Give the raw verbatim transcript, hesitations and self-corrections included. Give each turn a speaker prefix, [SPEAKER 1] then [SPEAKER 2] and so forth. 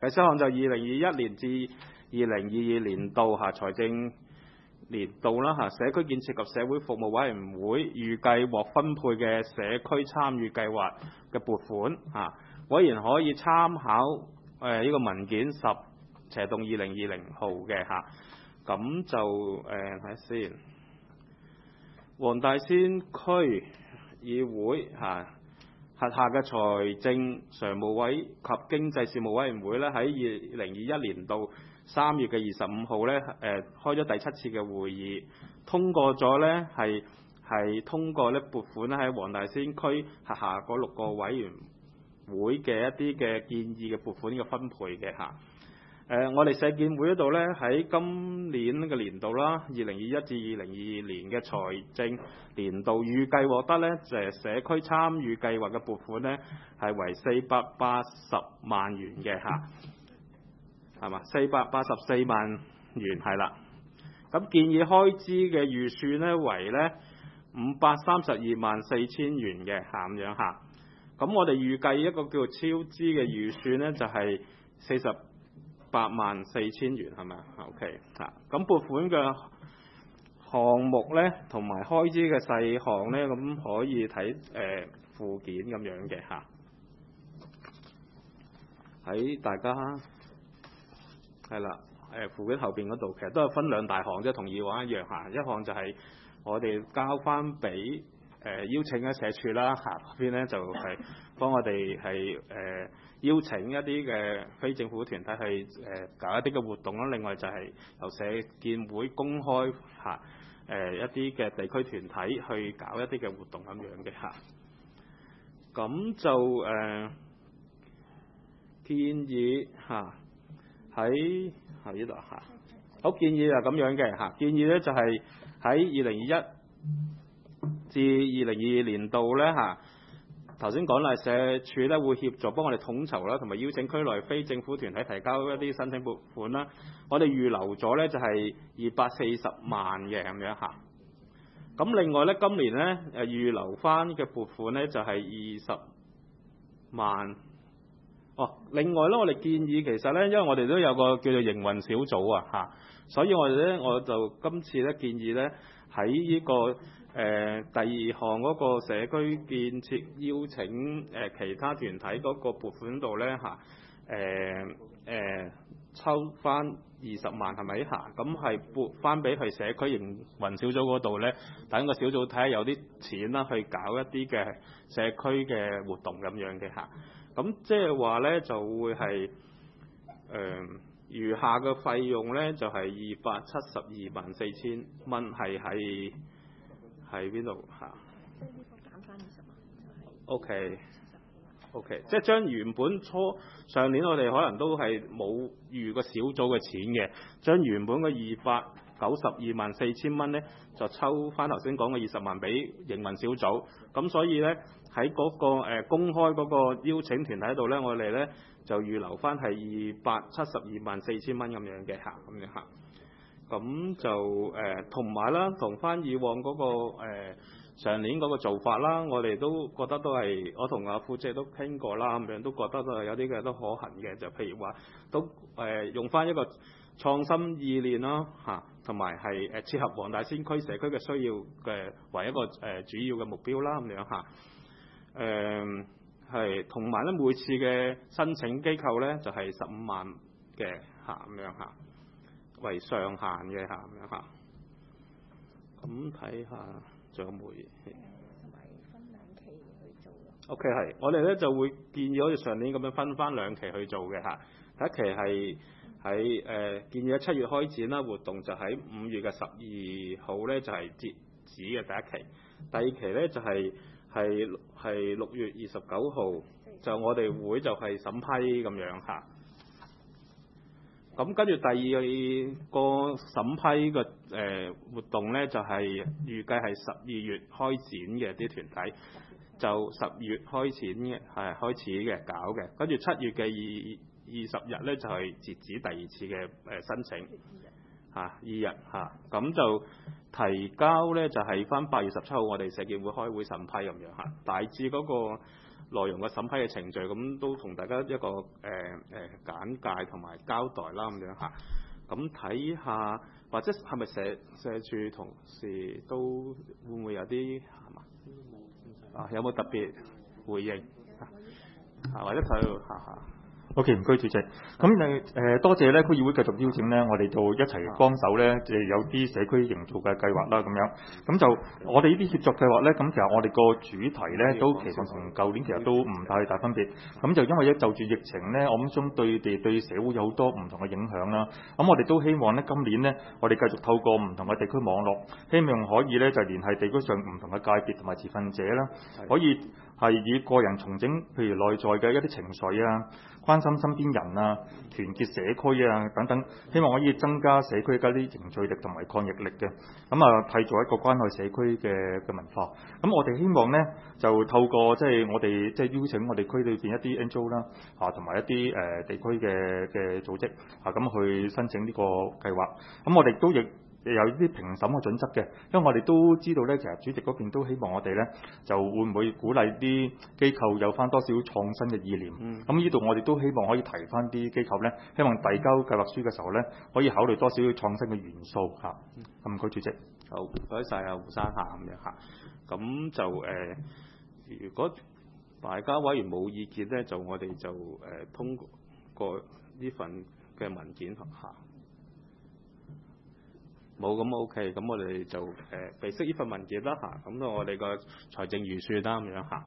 [SPEAKER 1] 第四項就二零二一年至二零二二年度嚇財政年度啦嚇，社區建設及社會服務委員會預計獲分配嘅社區參與計劃嘅撥款嚇，委員可以參考誒呢個文件十斜洞二零二零號嘅嚇，咁就誒睇下先，黃大仙區議會嚇轄下嘅財政常務委及經濟事務委員會咧，喺二零二一年度三月嘅二十五號咧，誒開咗第七次嘅會議，通過咗咧係係通過咧撥款咧喺黃大仙區轄下嗰六個委員會嘅一啲嘅建議嘅撥款嘅分配嘅嚇。誒、呃，我哋社建會嗰度咧喺今年嘅年度啦，二零二一至二零二二年嘅財政年度預計獲得咧就係、是、社區參與計劃嘅撥款咧係為四百八十萬元嘅嚇，係嘛？四百八十四萬元係啦。咁建議開支嘅預算咧為咧五百三十二萬四千元嘅嚇咁樣嚇。咁我哋預計一個叫做超支嘅預算咧就係四十八萬四千元係咪啊 ？OK 嚇，咁撥款嘅項目咧，同埋開支嘅細項咧，咁可以睇誒、呃、附件咁樣嘅嚇。喺大家係啦，誒附件後邊嗰度其實都係分兩大項，即係同以往一樣嚇。一項就係我哋交翻俾誒邀請嘅社署啦嚇，嗰邊咧就係、是、幫我哋係誒。邀請一啲嘅非政府團體去誒、呃、搞一啲嘅活動啦，另外就係由社建會公開嚇誒、呃、一啲嘅地區團體去搞一啲嘅活動咁樣嘅嚇。咁就誒、呃、建議嚇喺喺呢度嚇，好建議就咁樣嘅嚇。建議咧就係喺二零二一至二零二二年度咧嚇。頭先講啦，社署咧會協助幫我哋統籌啦，同埋邀請區內非政府團體提交一啲申請撥款啦。我哋預留咗咧就係二百四十萬嘅咁樣嚇。咁另外咧今年咧誒預留翻嘅撥款咧就係二十萬。哦，另外咧我哋建議其實咧，因為我哋都有個叫做營運小組啊嚇，所以我哋咧我就今次咧建議咧喺呢個。誒、呃、第二項嗰個社區建設邀請誒、呃、其他團體嗰個撥款度咧嚇誒誒抽翻二十萬係咪嚇？咁係撥翻俾佢社區營運小組嗰度咧，等個小組睇下有啲錢啦，去搞一啲嘅社區嘅活動咁樣嘅嚇。咁即係話咧就會係誒餘下嘅費用咧就係二百七十二萬四千蚊係喺。喺邊度嚇？即係呢個減翻二十萬就係。O K，O K，即係將原本初上年我哋可能都係冇預個小組嘅錢嘅，將原本嘅二百九十二萬四千蚊咧，就抽翻頭先講嘅二十萬俾營運小組。咁所以咧喺嗰個、呃、公開嗰個邀請團體度咧，我哋咧就預留翻係二百七十二萬四千蚊咁樣嘅嚇，咁樣嚇。咁就誒同埋啦，同翻以往嗰、那個、呃、上年嗰個做法啦，我哋都覺得都係，我同阿副姐都傾過啦，咁樣都覺得都係有啲嘅都可行嘅，就譬如話都誒、呃、用翻一個創新意念啦嚇，同埋係誒切合黃大仙區社區嘅需要嘅為一個誒、呃、主要嘅目標啦，咁樣嚇。誒係同埋咧，每次嘅申請機構咧就係十五萬嘅嚇，咁樣嚇。為上限嘅嚇咁樣嚇，咁睇下仲有冇嘢？同埋分兩期去做咯。O K 係，我哋咧就會建議好似上年咁樣分翻兩期去做嘅嚇。第一期係喺誒建議喺七月開展啦，活動就喺五月嘅十二號咧就係、是、截止嘅第一期。第二期咧就係係係六月二十九號，就我哋會就係審批咁樣嚇。咁跟住第二個審批嘅誒、呃、活動咧，就係、是、預計係十二月開展嘅啲團體，就十月開展嘅係開始嘅搞嘅。跟住七月嘅二二十日咧，就係、是、截止第二次嘅誒、呃、申請嚇二日嚇，咁、啊、就提交咧就係翻八月十七號我哋社建會開會審批咁樣嚇。大致嗰、那個內容嘅審批嘅程序，咁都同大家一個誒誒、呃呃、簡介同埋交代啦咁樣嚇。咁睇下或者係咪社社署同事都會唔會有啲係嘛？啊，有冇特別回應啊？或者睇下下。
[SPEAKER 2] O.K. 唔該，主席。咁誒誒多謝咧區議會繼續邀請咧，我哋做一齊幫手咧，誒有啲社區營造嘅計劃啦咁樣。咁就我哋呢啲協作計劃咧，咁其實我哋個主題咧都其實同舊年其實都唔太大分別。咁就因為咧就住疫情咧，我諗相對地對社會有好多唔同嘅影響啦。咁我哋都希望咧今年咧，我哋繼續透過唔同嘅地區網絡，希望可以咧就聯繫地區上唔同嘅界別同埋持份者啦，可以係以個人重整，譬如內在嘅一啲情緒啊。關心身邊人啊，團結社區啊等等，希望可以增加社區嘅啲凝聚力同埋抗疫力嘅，咁啊締造一個關愛社區嘅嘅文化。咁我哋希望呢，就透過即係我哋即係邀請我哋區裏邊一啲 N G O 啦，啊同埋一啲誒、呃、地區嘅嘅組織啊咁去申請呢個計劃。咁我哋都亦有啲評審嘅準則嘅，因為我哋都知道咧，其實主席嗰邊都希望我哋咧就會唔會鼓勵啲機構有翻多少創新嘅意念。咁呢度我哋都希望可以提翻啲機構咧，希望遞交計劃書嘅時候咧，可以考慮多少創新嘅元素嚇。咁唔該主席。
[SPEAKER 1] 好，唔該曬啊胡生下咁樣嚇。咁就誒、呃，如果大家委員冇意見咧，就我哋就誒、呃、通過呢份嘅文件嚇。冇咁 OK，咁我哋就誒備悉呢份文件啦嚇，咁到我哋個財政預算啦咁樣嚇。